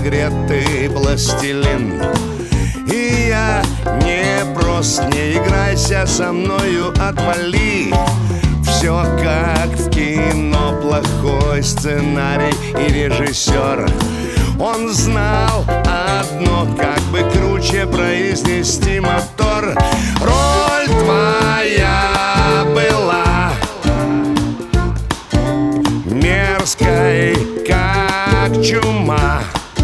разогретый пластилин. И я не прост, не играйся со мною, отвали. Все как в кино, плохой сценарий и режиссер. Он знал одно, как бы круче произнести мотор. Роль твоя была мерзкой, как чума.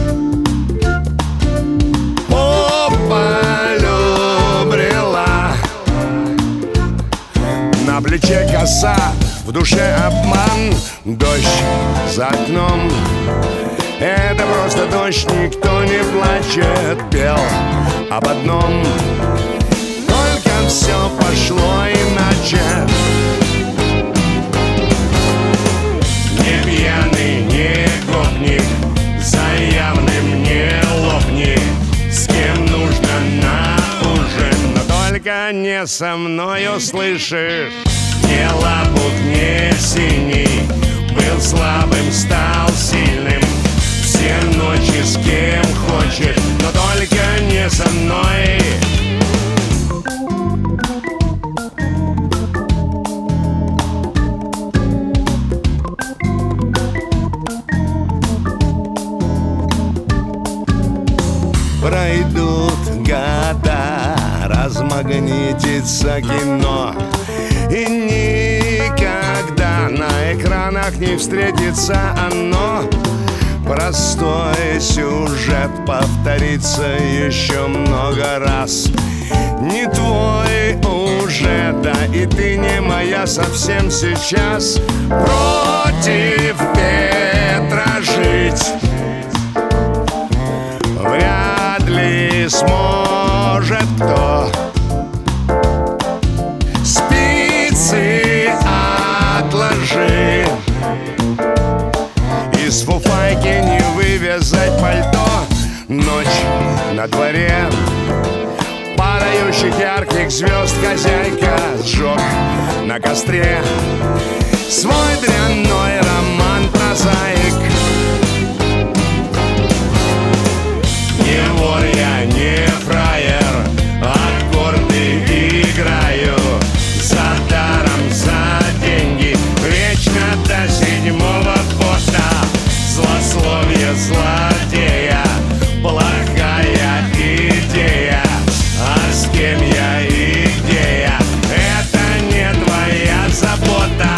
По полю брела, на плече коса, в душе обман. Дождь за окном, это просто дождь, никто не плачет. Пел об одном, только все пошло иначе. Не пьяный, не гопник, за явным не лопни. С кем нужно на ужин, но только не со мною, слышишь? Не лопух, не синий, был слабым, стал сильным. Все ночи с кем хочешь, но только не со мной. Пройдут года, размагнитится кино, и никогда на экранах не встретится оно. Простой сюжет повторится еще много раз. Не твой уже, да и ты не моя совсем сейчас. Против ветра жить вряд ли сможет кто. Спицы отложи, из фуфайки не вывязать пальто. Ночь на дворе, падающих ярких звезд хозяйка сжег на костре свой дрянной роман прозаик. Не вор я, не фраер, аккорды играю за даром, за деньги, вечно до седьмого поста. Злословие злодея, плохая идея. А с кем я и где я, это не твоя забота.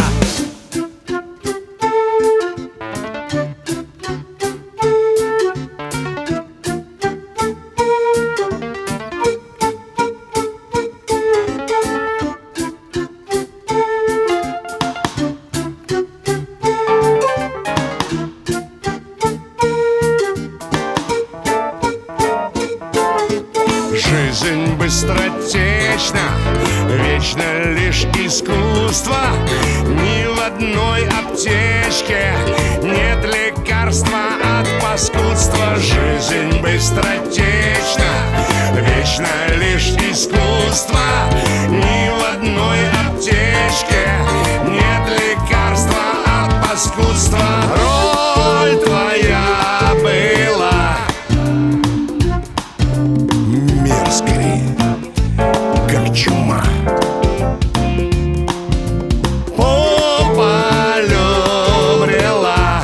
Жизнь быстротечна, вечно лишь искусство. Ни в одной аптечке нет лекарства от паскудства. Жизнь быстротечна, вечно лишь искусство. Ни в одной аптечке нет лекарства от паскудства. Роль твоя была мерзкой, как чума. По полю брела,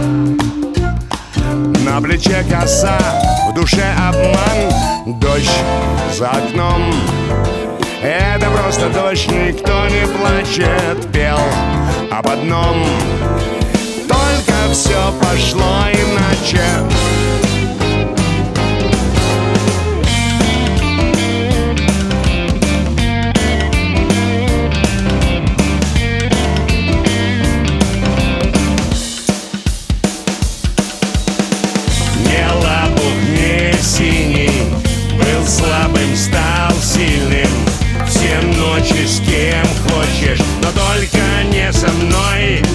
на плече коса, в душе обман. Дождь за окном, это просто дождь, никто не плачет. Пел об одном, только все пошло иначе. Слабым стал сильным, все ночи с кем хочешь, но только не со мной.